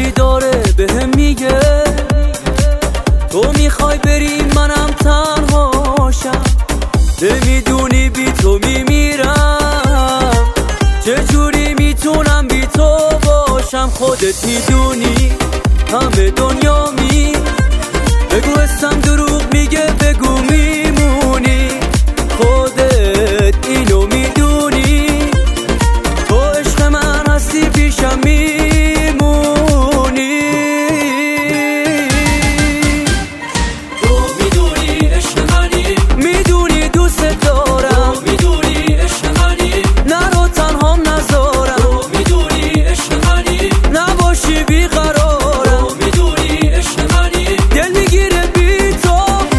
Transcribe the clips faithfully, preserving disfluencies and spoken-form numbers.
چی داره بهم میگه تو میخوای بری منم تنهاشم، نمیدونی بی تو میمیرم، چجوری میتونم بی تو باشم؟ خودت میدونی همه دنیا می بگو اسم دروغ میگه بگو میمونی، خودت اینو میدونی تو عشق من هستی پیشم میمونی، تو میدونی عشق منی، میدونی دوست دارم، تو میدونی عشق منی، نرو تنهام نذارم، تو میدونی عشق منی، نباشی بیقرارم، تو میدونی عشق منی، دل میگیره بی تو.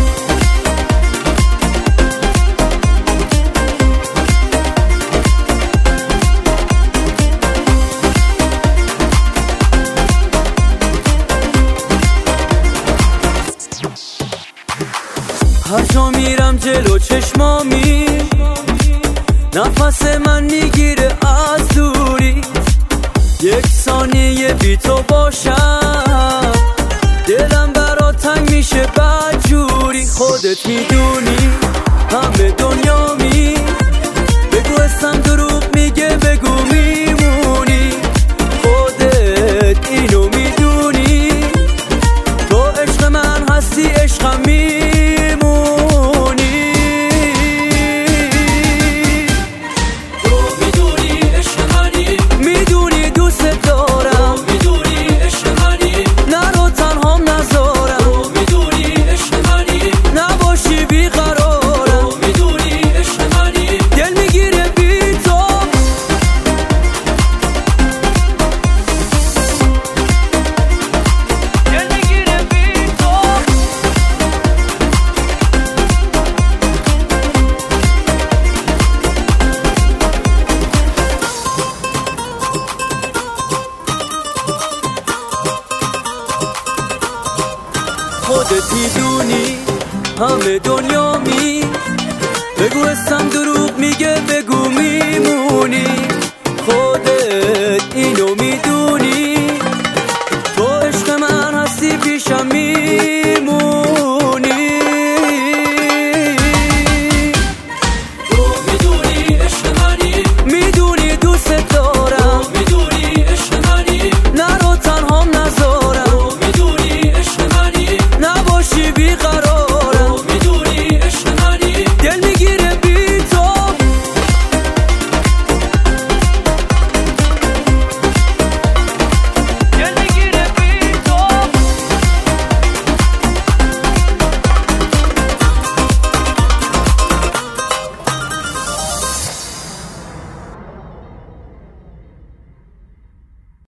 هر جا میرم جلو چشمامی نفس من میگیره از دوری، یک ثانیه بی تو باشم دلم برا تنگ میشه بدجوری، خودت میدونی همه دنیا می بگو اسم دروغ میگه بگو میمونی، خودت اینو میدونی تو عشق من هستی عشقم میمونی، تو میدونی عشق منی، میدونی دوست دارم، تو میدونی عشق منی، نرو تنهام نذارم، تو میدونی عشق منی، نباشی بیقرارم، تو میدونی عشق منی، دل میگیره بی تو. دل میگیره بی تو. خودت میدونی همه دنیا می بگو اسم دروغ میگه بگو